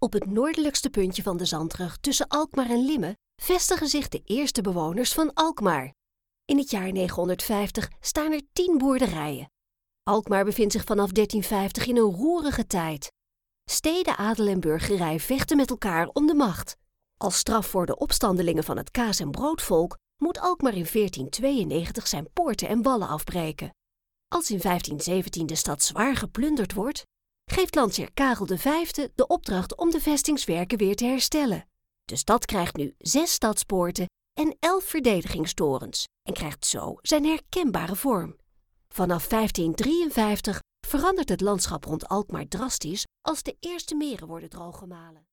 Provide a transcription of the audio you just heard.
Op het noordelijkste puntje van de zandrug tussen Alkmaar en Limmen vestigen zich de eerste bewoners van Alkmaar. In het jaar 950 staan er 10 boerderijen. Alkmaar bevindt zich vanaf 1350 in een roerige tijd. Steden, adel en burgerij vechten met elkaar om de macht. Als straf voor de opstandelingen van het kaas- en broodvolk moet Alkmaar in 1492 zijn poorten en wallen afbreken. Als in 1517 de stad zwaar geplunderd wordt, geeft landsheer Karel V de opdracht om de vestingswerken weer te herstellen. De stad krijgt nu 6 stadspoorten en 11 verdedigingstorens en krijgt zo zijn herkenbare vorm. Vanaf 1553 verandert het landschap rond Alkmaar drastisch als de eerste meren worden drooggemalen.